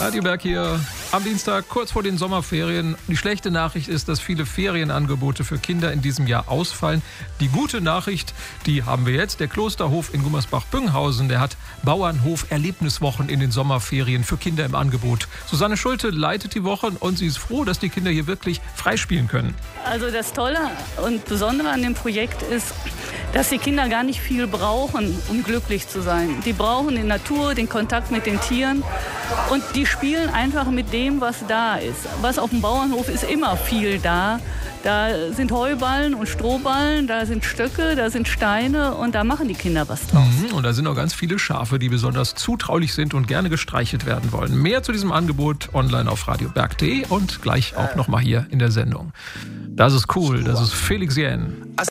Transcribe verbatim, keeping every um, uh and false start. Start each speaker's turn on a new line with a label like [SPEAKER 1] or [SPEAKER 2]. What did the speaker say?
[SPEAKER 1] Radio Berg hier am Dienstag, kurz vor den Sommerferien. Die schlechte Nachricht ist, dass viele Ferienangebote für Kinder in diesem Jahr ausfallen. Die gute Nachricht, die haben wir jetzt. Der Klosterhof in Gummersbach-Bünghausen, der hat Bauernhof-Erlebniswochen in den Sommerferien für Kinder im Angebot. Susanne Schulte leitet die Wochen und sie ist froh, dass die Kinder hier wirklich freispielen können.
[SPEAKER 2] Also das Tolle und Besondere an dem Projekt ist, dass die Kinder gar nicht viel brauchen, um glücklich zu sein. Die brauchen die Natur, den Kontakt mit den Tieren und die spielen einfach mit dem, was da ist. Was auf dem Bauernhof ist immer viel da. Da sind Heuballen und Strohballen, da sind Stöcke, da sind Steine und da machen die Kinder was draus.
[SPEAKER 1] Mhm, und da sind auch ganz viele Schafe, die besonders zutraulich sind und gerne gestreichelt werden wollen. Mehr zu diesem Angebot online auf radioberg punkt de und gleich auch nochmal hier in der Sendung. Das ist cool, das ist Felix Jähn.